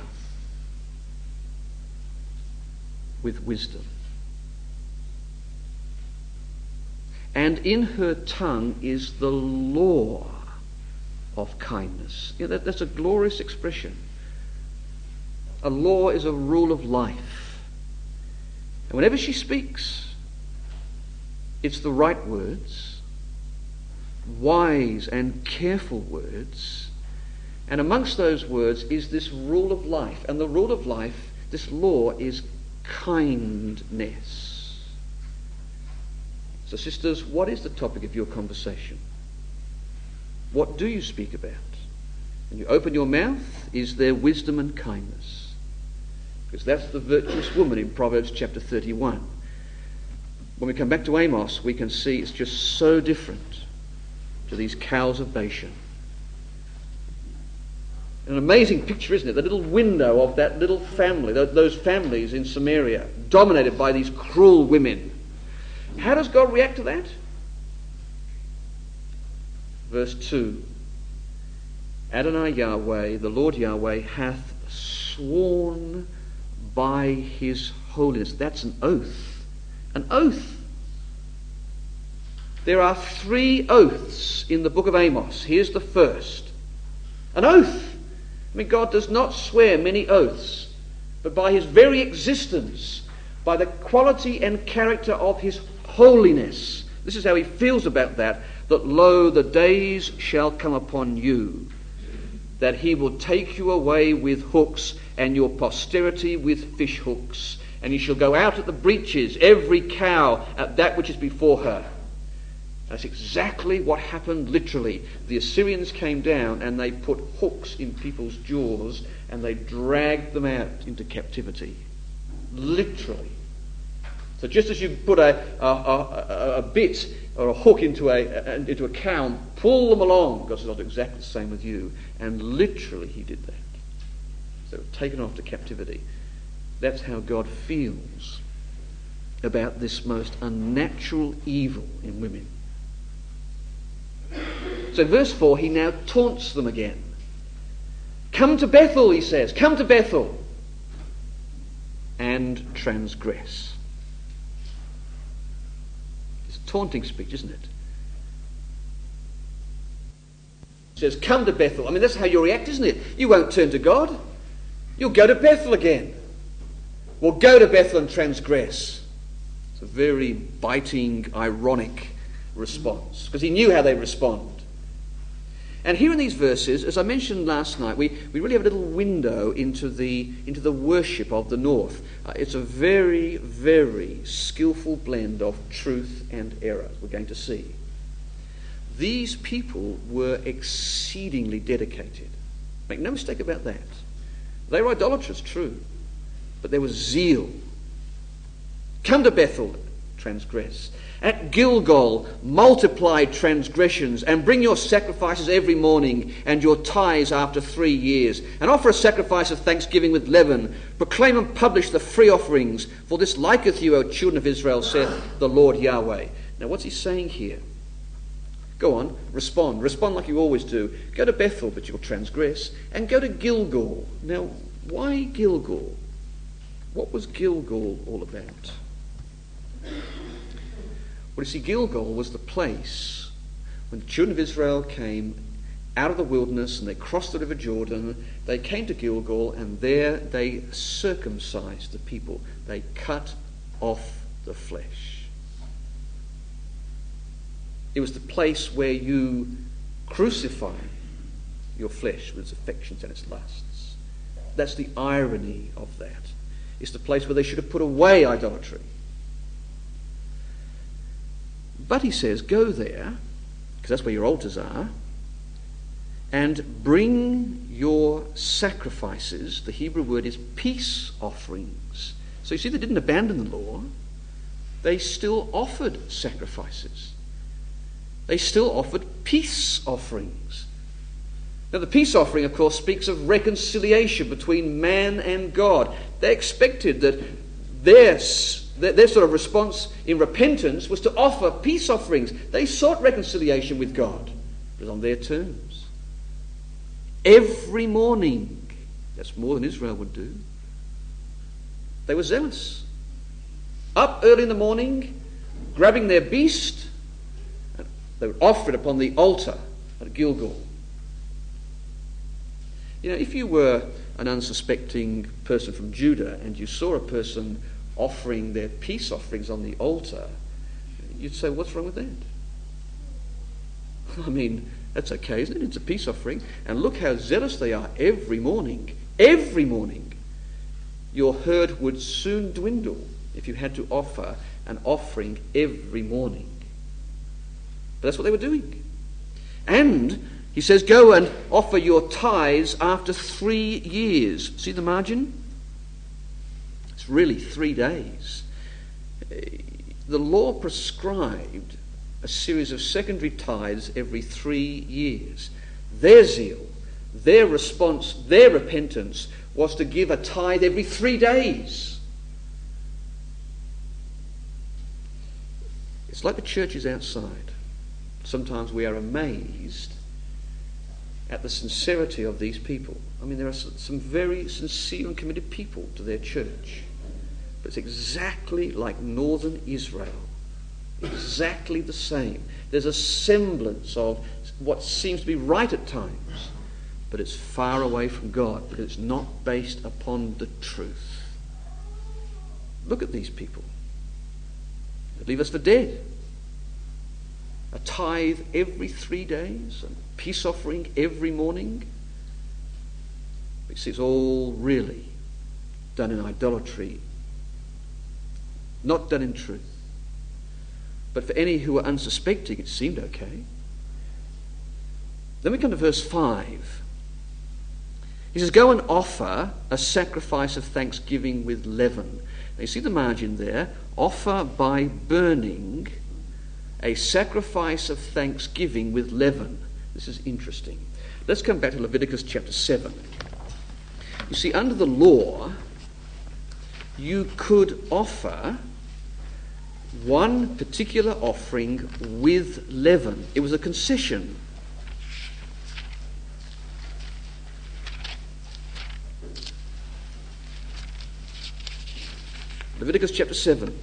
with wisdom, and in her tongue is the law of kindness. You know, that's a glorious expression. A law is a rule of life. And whenever she speaks, it's the right words, wise and careful words. And amongst those words is this rule of life. And the rule of life, this law, is kindness. So sisters, what is the topic of your conversation? What do you speak about? When you open your mouth, is there wisdom and kindness? Because that's the virtuous woman in Proverbs chapter 31. When we come back to Amos, we can see it's just so different to these cows of Bashan. An amazing picture, isn't it? The little window of that little family, those families in Samaria, dominated by these cruel women. How does God react to that? Verse 2. Adonai Yahweh, the Lord Yahweh, hath sworn by his holiness. That's an oath. An oath. There are 3 oaths in the book of Amos. Here's the first. An oath. I mean, God does not swear many oaths, but by his very existence, by the quality and character of his holiness. This is how he feels about that lo, the days shall come upon you, that he will take you away with hooks, and your posterity with fish hooks, and you shall go out at the breaches, every cow at that which is before her. That's exactly what happened literally. The Assyrians came down and they put hooks in people's jaws and they dragged them out into captivity. Literally. So just as you put a bit or a hook into a cow and pull them along, God says, I'll do exactly the same with you. And literally he did that. They were taken off to captivity. That's how God feels about this most unnatural evil in women. So in verse 4, he now taunts them again. Come to Bethel, he says. Come to Bethel and transgress. It's a taunting speech, isn't it? says, come to Bethel. I mean, that's how you react, isn't it? You won't turn to God. You'll go to Bethel again. Well, go to Bethel and transgress. It's a very biting, ironic response, because he knew how they respond. And here in these verses, as I mentioned last night, we really have a little window into the worship of the north. It's a very, very skillful blend of truth and error, we're going to see. These people were exceedingly dedicated. Make no mistake about that. They were idolatrous, true, but there was zeal. Come to Bethel, transgress. At Gilgal, multiply transgressions, and bring your sacrifices every morning, and your tithes after 3 years, and offer a sacrifice of thanksgiving with leaven. Proclaim and publish the free offerings, for this liketh you, O children of Israel, saith the Lord Yahweh. Now what's he saying here? Go on, respond. Respond like you always do. Go to Bethel, but you'll transgress, and go to Gilgal. Now, why Gilgal? What was Gilgal all about? Well, you see, Gilgal was the place when the children of Israel came out of the wilderness and they crossed the river Jordan. They came to Gilgal, and there they circumcised the people. They cut off the flesh. It was the place where you crucify your flesh with its affections and its lusts. That's the irony of that. It's the place where they should have put away idolatry. But he says, go there, because that's where your altars are, and bring your sacrifices. The Hebrew word is peace offerings. So you see, they didn't abandon the law. They still offered sacrifices. They still offered peace offerings. Now, the peace offering, of course, speaks of reconciliation between man and God. They expected that their sort of response in repentance was to offer peace offerings. They sought reconciliation with God, but on their terms. Every morning. That's more than Israel would do. They were zealous. Up early in the morning, grabbing their beast, they would offer it upon the altar at Gilgal. You know, if you were an unsuspecting person from Judah and you saw a person offering their peace offerings on the altar, you'd say, what's wrong with that? I mean, that's okay, isn't it? It's a peace offering. And look how zealous they are every morning. Every morning. Your herd would soon dwindle if you had to offer an offering every morning. But that's what they were doing. And he says, go and offer your tithes after 3 years. See the margin? It's really 3 days. The law prescribed a series of secondary tithes every 3 years. Their zeal, their response, their repentance was to give a tithe every 3 days. It's like the churches outside. Sometimes we are amazed at the sincerity of these people. I mean, there are some very sincere and committed people to their church. But it's exactly like northern Israel. Exactly the same. There's a semblance of what seems to be right at times, but it's far away from God because it's not based upon the truth. Look at these people. They leave us for dead. A tithe every 3 days, a peace offering every morning. You see, it's all really done in idolatry, not done in truth. But for any who were unsuspecting, it seemed okay. Then we come to verse 5. He says, go and offer a sacrifice of thanksgiving with leaven. Now you see the margin there. Offer by burning a sacrifice of thanksgiving with leaven. This is interesting. Let's come back to Leviticus chapter 7. You see, under the law, you could offer one particular offering with leaven. It was a concession. Leviticus chapter 7.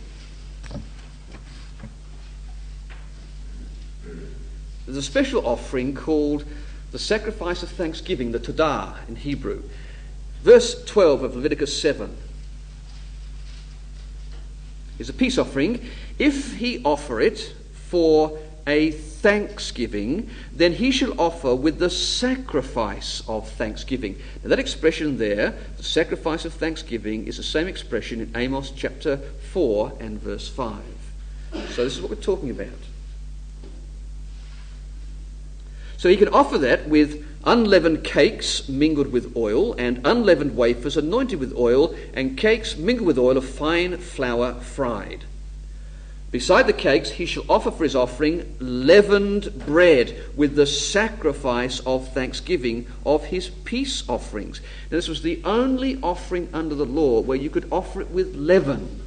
There's a special offering called The sacrifice of thanksgiving, the todah in Hebrew. Verse 12 of Leviticus 7 is a peace offering. If he offer it for a thanksgiving, then he shall offer with the sacrifice of thanksgiving. Now that expression there, the sacrifice of thanksgiving, is the same expression in Amos chapter 4 and verse 5. So this is what we're talking about. So he can offer that with unleavened cakes mingled with oil, and unleavened wafers anointed with oil, and cakes mingled with oil of fine flour fried. Beside the cakes he shall offer for his offering leavened bread with the sacrifice of thanksgiving of his peace offerings. Now this was the only offering under the law where you could offer it with leaven.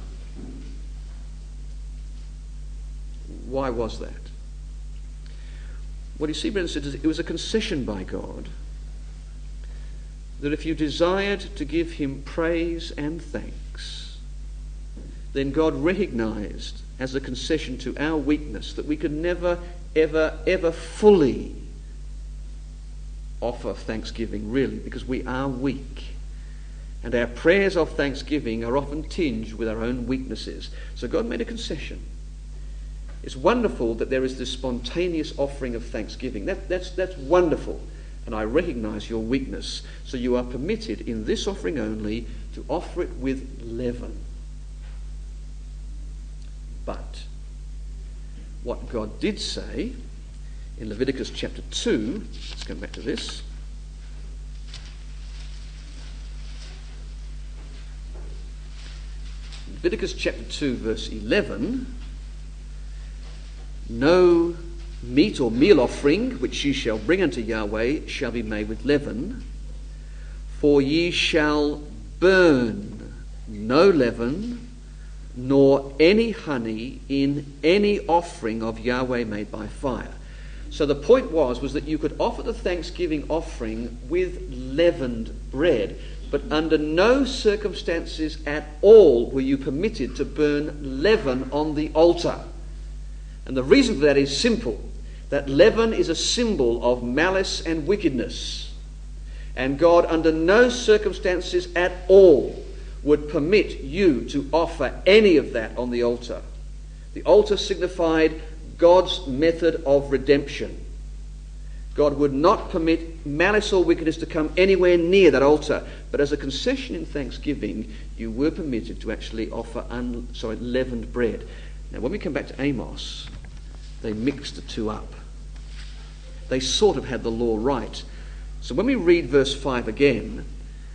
Why was that? Well, you see, brothers and sisters, it was a concession by God that if you desired to give him praise and thanks, then God recognized as a concession to our weakness that we could never, ever, ever fully offer thanksgiving, really, because we are weak. And our prayers of thanksgiving are often tinged with our own weaknesses. So God made a concession. It's wonderful that there is this spontaneous offering of thanksgiving. That's wonderful. And I recognize your weakness. So you are permitted in this offering only to offer it with leaven. But what God did say in Leviticus chapter 2, let's come back to this. Leviticus chapter 2 verse 11, no meat or meal offering which ye shall bring unto Yahweh shall be made with leaven, for ye shall burn no leaven nor any honey in any offering of Yahweh made by fire. So the point was that you could offer the thanksgiving offering with leavened bread, but under no circumstances at all were you permitted to burn leaven on the altar. And the reason for that is simple. That leaven is a symbol of malice and wickedness. And God under no circumstances at all would permit you to offer any of that on the altar. The altar signified God's method of redemption. God would not permit malice or wickedness to come anywhere near that altar. But as a concession in thanksgiving, you were permitted to actually offer leavened bread. Now, when we come back to Amos, they mixed the two up. They sort of had the law right. So when we read verse 5 again,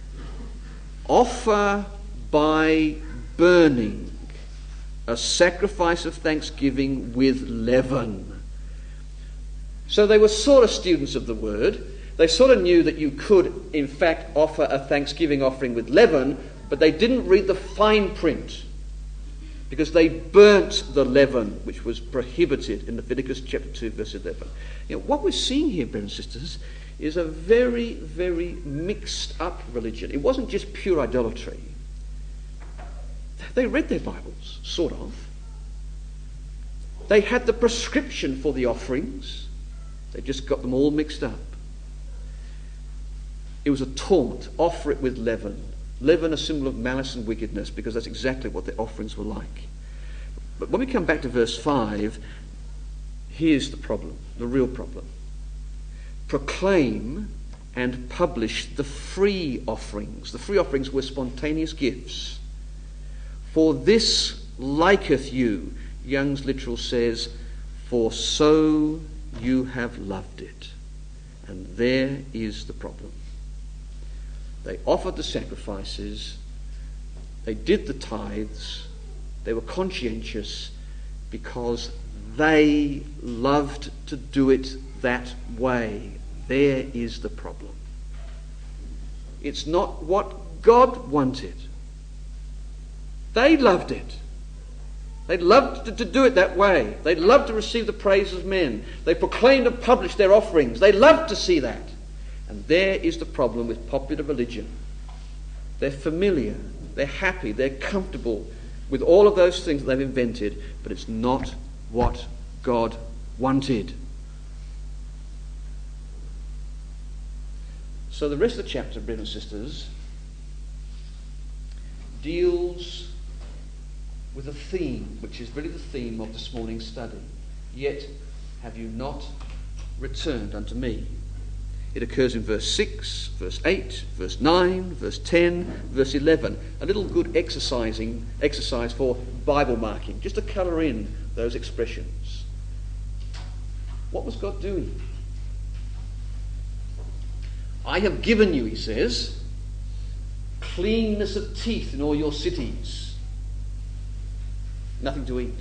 offer by burning a sacrifice of thanksgiving with leaven. So they were sort of students of the word. They sort of knew that you could, in fact, offer a thanksgiving offering with leaven, but they didn't read the fine print, because they burnt the leaven, which was prohibited in Leviticus chapter 2, verse 11. What we're seeing here, brothers and sisters, is a very, very mixed up religion. It wasn't just pure idolatry. They read their Bibles, sort of. They had the prescription for the offerings. They just got them all mixed up. It was a taunt. Offer it with leaven. Leaven, a symbol of malice and wickedness, because that's exactly what their offerings were like. But when we come back to verse 5, here's the problem, the real problem. Proclaim and publish the free offerings. The free offerings were spontaneous gifts. For this liketh you, Young's literal says, for so you have loved it. And there is the problem. They offered the sacrifices, they did the tithes, they were conscientious because they loved to do it that way. There is the problem. It's not what God wanted. They loved it. They loved to do it that way. They loved to receive the praise of men. They proclaimed and published their offerings. They loved to see that. And there is the problem with popular religion. They're familiar, they're happy, they're comfortable with all of those things that they've invented, but it's not what God wanted. So the rest of the chapter, brothers and sisters, deals with a theme, which is really the theme of this morning's study. Yet have you not returned unto me? It occurs in verse 6, verse 8, verse 9, verse 10, verse 11. A little good exercise for Bible marking, just to colour in those expressions. What was God doing? I have given you, he says, cleanness of teeth in all your cities. Nothing to eat.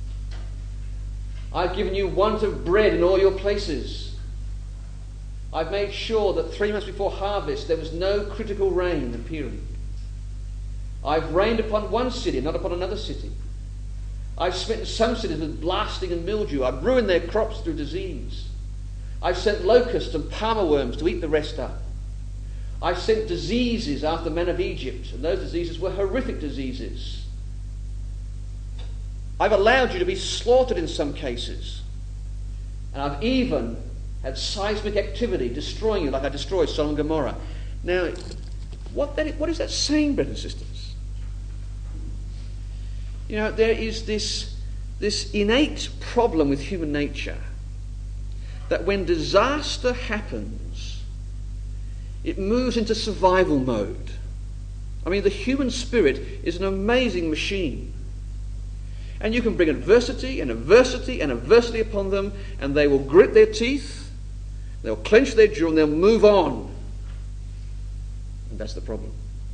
I've given you want of bread in all your places. I've made sure that 3 months before harvest there was no critical rain appearing. I've rained upon one city, not upon another city. I've smitten some cities with blasting and mildew. I've ruined their crops through disease. I've sent locusts and palmer worms to eat the rest up. I've sent diseases after the men of Egypt, and those diseases were horrific diseases. I've allowed you to be slaughtered in some cases. And I've even had seismic activity destroying you like I destroyed Sodom and Gomorrah. Now, what is that saying, brothers and sisters? You know, there is this innate problem with human nature that when disaster happens, it moves into survival mode. I mean, the human spirit is an amazing machine. And you can bring adversity and adversity and adversity upon them, and they will grit their teeth, they'll clench their jaw, and they'll move on. And that's the problem.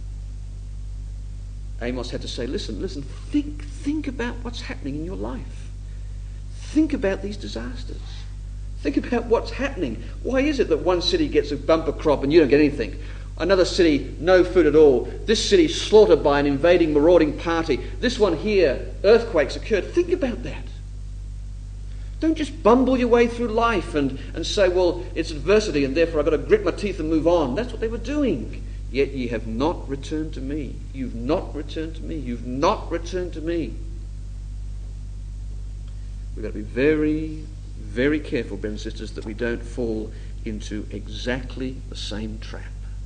Amos had to say, listen, think about what's happening in your life. Think about these disasters. Think about what's happening. Why is it that one city gets a bumper crop and you don't get anything? Another city, no food at all. This city slaughtered by an invading, marauding party. This one here, earthquakes occurred. Think about that. Don't just bumble your way through life and say, well, it's adversity and therefore I've got to grit my teeth and move on. That's what they were doing. Yet ye have not returned to me. You've not returned to me. You've not returned to me. We've got to be very, very careful, brothers and sisters, that we don't fall into exactly the same trap.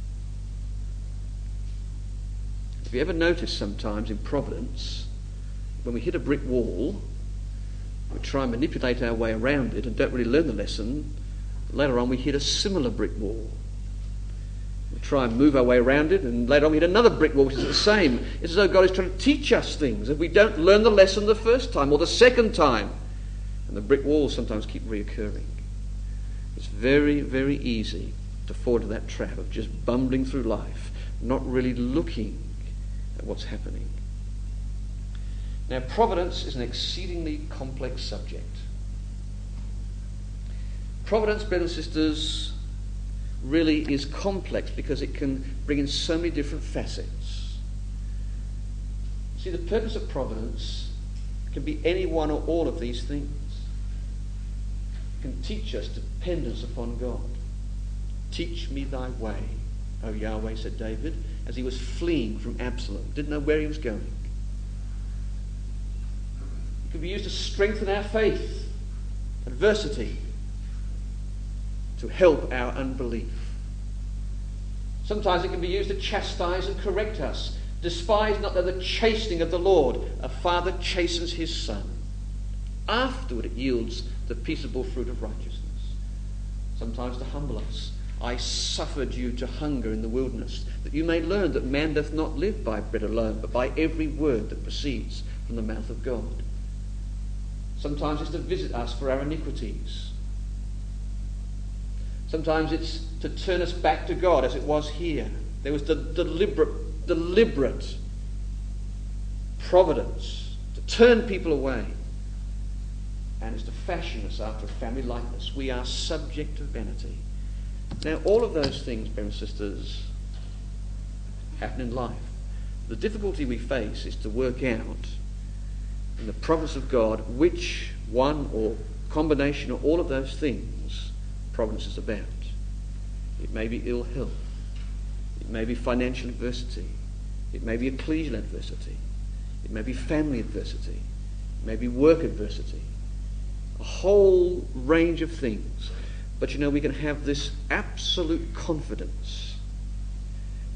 Have you ever noticed sometimes in Providence, when we hit a brick wall, we try and manipulate our way around it and don't really learn the lesson. Later on we hit a similar brick wall. We try and move our way around it, and later on we hit another brick wall which is the same. It's as though God is trying to teach us things if we don't learn the lesson the first time or the second time. And the brick walls sometimes keep reoccurring. It's very, very easy to fall into that trap of just bumbling through life, not really looking at what's happening. Now, providence is an exceedingly complex subject. Providence, brothers and sisters, really is complex because it can bring in so many different facets. See, the purpose of providence can be any one or all of these things. It can teach us dependence upon God. Teach me thy way, O Yahweh, said David, as he was fleeing from Absalom. Didn't know where he was going. It can be used to strengthen our faith, adversity, to help our unbelief. Sometimes it can be used to chastise and correct us. Despise not the chastening of the Lord. A father chastens his son. Afterward it yields the peaceable fruit of righteousness. Sometimes to humble us. I suffered you to hunger in the wilderness, that you may learn that man doth not live by bread alone, but by every word that proceeds from the mouth of God. Sometimes it's to visit us for our iniquities. Sometimes it's to turn us back to God, as it was here. There was the deliberate providence to turn people away. And it's to fashion us after a family likeness. We are subject to vanity. Now, all of those things, brothers and sisters, happen in life. The difficulty we face is to work out in the providence of God which one or combination of all of those things providence is about. It may be ill health. It may be financial adversity. It may be ecclesial adversity. It may be family adversity. It may be work adversity. A whole range of things. But you know, we can have this absolute confidence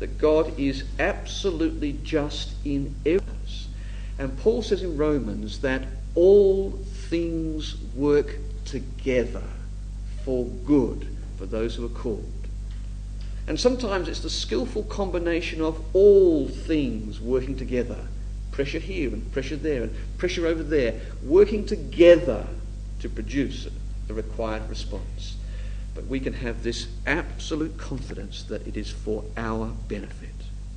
that God is absolutely just in errors. And Paul says in Romans that all things work together for good for those who are called. And sometimes it's the skillful combination of all things working together. Pressure here and pressure there and pressure over there, working together to produce the required response. But we can have this absolute confidence that it is for our benefit.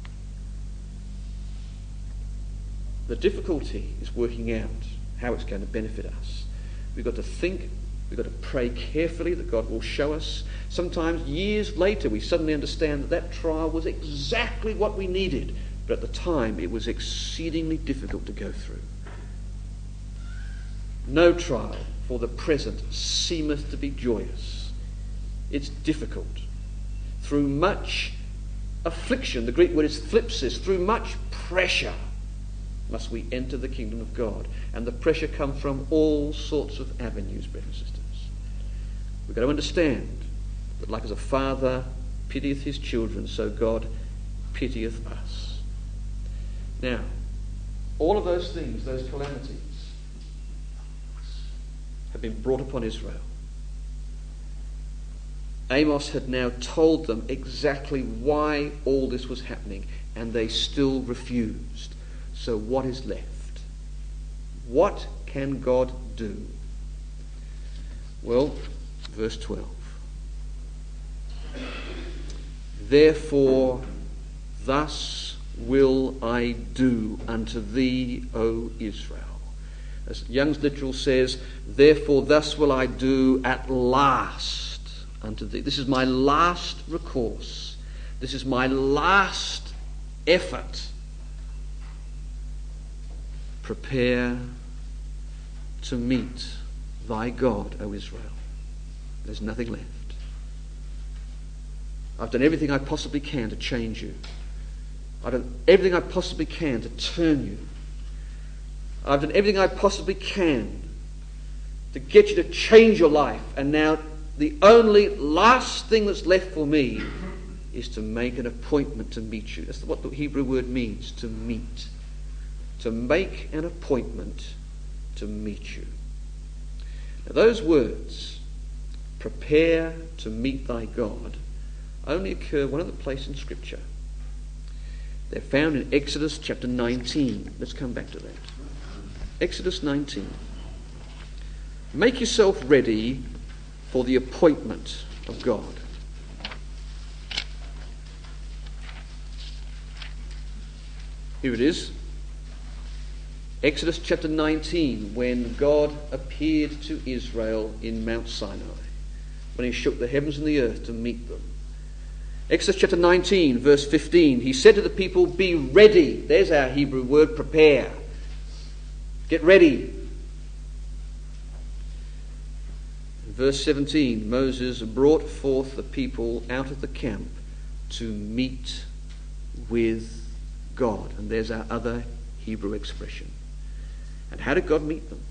The difficulty is working out how it's going to benefit us. We've got to think, we've got to pray carefully that God will show us. Sometimes years later we suddenly understand that that trial was exactly what we needed, but at the time it was exceedingly difficult to go through. No trial for the present seemeth to be joyous. It's difficult. Through much affliction, the Greek word is thlipsis, through much pressure must we enter the kingdom of God. And the pressure comes from all sorts of avenues, brothers and sisters. We've got to understand that like as a father pitieth his children, so God pitieth us. Now, all of those things, those calamities, have been brought upon Israel. Amos had now told them exactly why all this was happening, and they still refused. So what is left? What can God do? Well, verse 12. Therefore, thus will I do unto thee, O Israel. As Young's literal says, therefore thus will I do at last unto thee. This is my last recourse. This is my last effort. Prepare to meet thy God, O Israel. There's nothing left. I've done everything I possibly can to change you. I've done everything I possibly can to turn you. I've done everything I possibly can to get you to change your life. And now the only last thing that's left for me is to make an appointment to meet you. That's what the Hebrew word means, to meet. To make an appointment to meet you. Now those words, prepare to meet thy God, only occur one other place in Scripture. They're found in Exodus chapter 19. Let's come back to that. Exodus 19. Make yourself ready for the appointment of God. Here it is. Exodus chapter 19, when God appeared to Israel in Mount Sinai, when he shook the heavens and the earth to meet them. Exodus chapter 19, verse 15, he said to the people, be ready. There's our Hebrew word, prepare. Get ready. Verse 17, Moses brought forth the people out of the camp to meet with God. And there's our other Hebrew expression. And how did God meet them?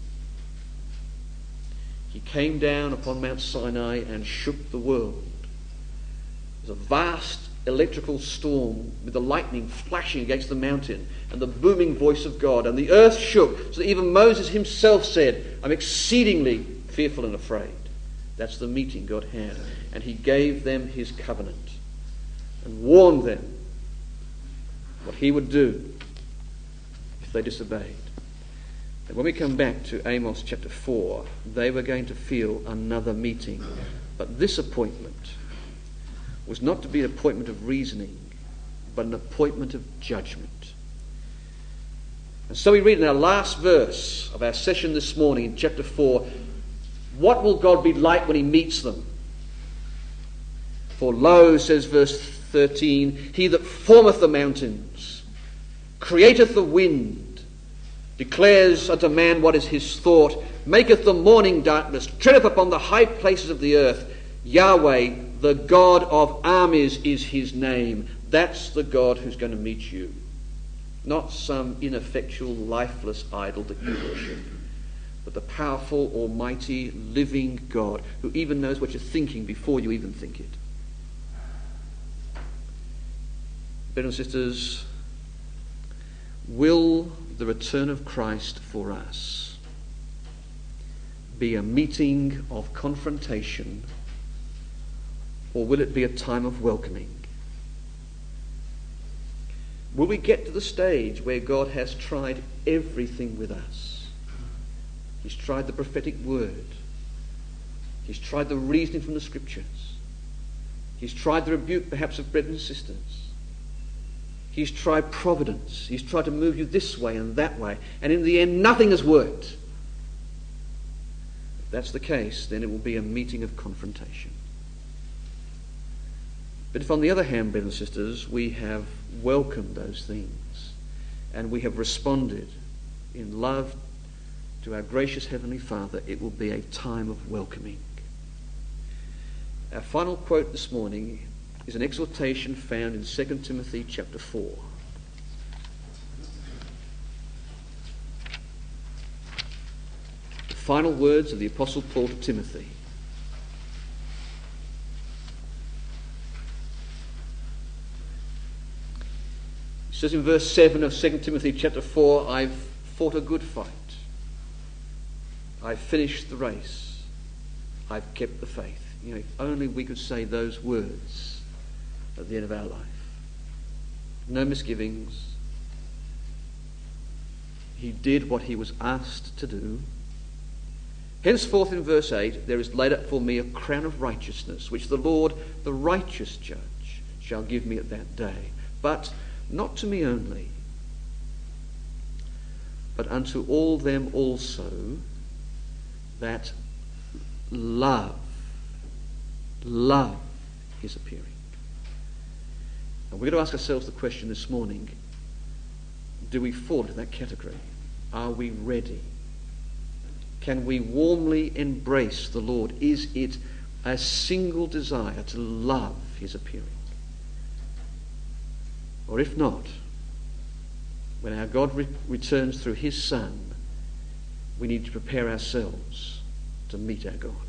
He came down upon Mount Sinai and shook the world. It was a vast electrical storm with the lightning flashing against the mountain and the booming voice of God. And the earth shook, so that even Moses himself said, I'm exceedingly fearful and afraid. That's the meeting God had. And he gave them his covenant and warned them what he would do if they disobeyed. And when we come back to Amos chapter 4, they were going to feel another meeting. But this appointment was not to be an appointment of reasoning, but an appointment of judgment. And so we read in our last verse of our session this morning in chapter 4, what will God be like when he meets them? For lo, says verse 13, he that formeth the mountains, createth the wind, declares unto man what is his thought, maketh the morning darkness, treadeth upon the high places of the earth. Yahweh, the God of armies, is his name. That's the God who's going to meet you. Not some ineffectual, lifeless idol that you worship, but the powerful, almighty, living God who even knows what you're thinking before you even think it. Brothers and sisters, will the return of Christ for us be a meeting of confrontation, or will it be a time of welcoming? Will we get to the stage where God has tried everything with us? He's tried the prophetic word. He's tried the reasoning from the scriptures. He's tried the rebuke perhaps of brothers and sisters. He's tried providence. He's tried to move you this way and that way. And in the end, nothing has worked. If that's the case, then it will be a meeting of confrontation. But if on the other hand, brothers and sisters, we have welcomed those things and we have responded in love to our gracious Heavenly Father, it will be a time of welcoming. Our final quote this morning is an exhortation found in 2 Timothy chapter 4. The final words of the Apostle Paul to Timothy. It says in verse 7 of 2 Timothy chapter 4, I've fought a good fight. I've finished the race. I've kept the faith. You know, if only we could say those words at the end of our life. No misgivings. He did what he was asked to do. Henceforth, in verse 8, there is laid up for me a crown of righteousness, which the Lord, the righteous judge, shall give me at that day. But not to me only, but unto all them also that love his appearing. And we're going to ask ourselves the question this morning, do we fall into that category? Are we ready? Can we warmly embrace the Lord? Is it a single desire to love his appearing? Or if not, when our God returns through his Son, we need to prepare ourselves to meet our God.